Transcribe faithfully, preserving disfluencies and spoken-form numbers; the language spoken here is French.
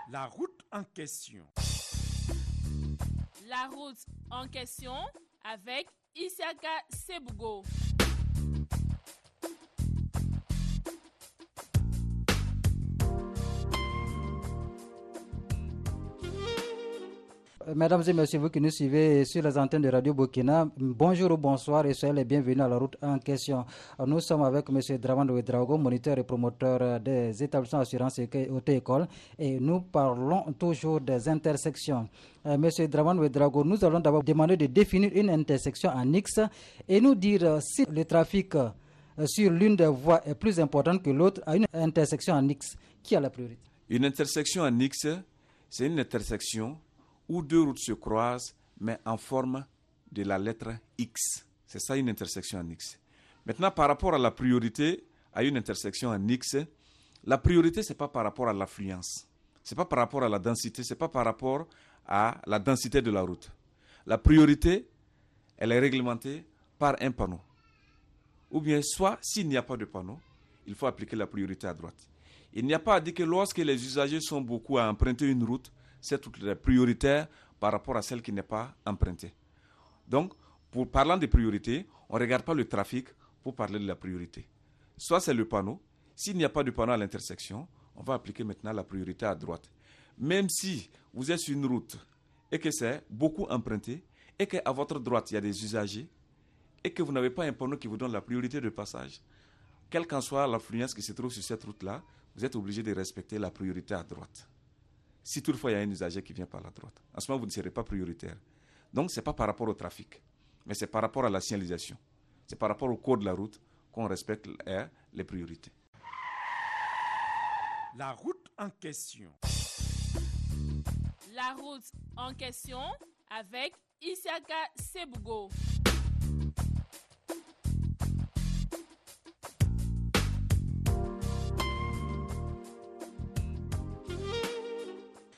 La route en question. La route en question avec Isiaka Sebougo. Mesdames et messieurs, vous qui nous suivez sur les antennes de Radio Burkina, bonjour ou bonsoir et soyez les bienvenus à la route en question. Nous sommes avec M. Dramane Ouedraogo, moniteur et promoteur des établissements d'assurance et auto-école, et nous parlons toujours des intersections. Euh, M. Dramane Ouedraogo, nous allons d'abord demander de définir une intersection en X et nous dire euh, si le trafic euh, sur l'une des voies est plus important que l'autre à une intersection en X. Qui a la priorité? Une intersection en X, c'est une intersection où deux routes se croisent, mais en forme de la lettre X. C'est ça une intersection en X. Maintenant, par rapport à la priorité à une intersection en X, la priorité, ce n'est pas par rapport à l'affluence. Ce n'est pas par rapport à la densité, ce n'est pas par rapport à la densité de la route. La priorité, elle est réglementée par un panneau. Ou bien, soit, s'il n'y a pas de panneau, il faut appliquer la priorité à droite. Il n'y a pas à dire que lorsque les usagers sont beaucoup à emprunter une route, c'est toute la prioritaire par rapport à celle qui n'est pas empruntée. Donc, pour parlant de priorité, on ne regarde pas le trafic pour parler de la priorité. Soit c'est le panneau. S'il n'y a pas de panneau à l'intersection, on va appliquer maintenant la priorité à droite. Même si vous êtes sur une route et que c'est beaucoup emprunté et qu'à votre droite, il y a des usagers et que vous n'avez pas un panneau qui vous donne la priorité de passage, quelle qu'en soit l'affluence qui se trouve sur cette route-là, vous êtes obligé de respecter la priorité à droite. Si toutefois il y a un usager qui vient par la droite, en ce moment vous ne serez pas prioritaire. Donc ce n'est pas par rapport au trafic, mais c'est par rapport à la signalisation. C'est par rapport au code de la route qu'on respecte les priorités. La route en question. La route en question avec Isiaka Sebougo.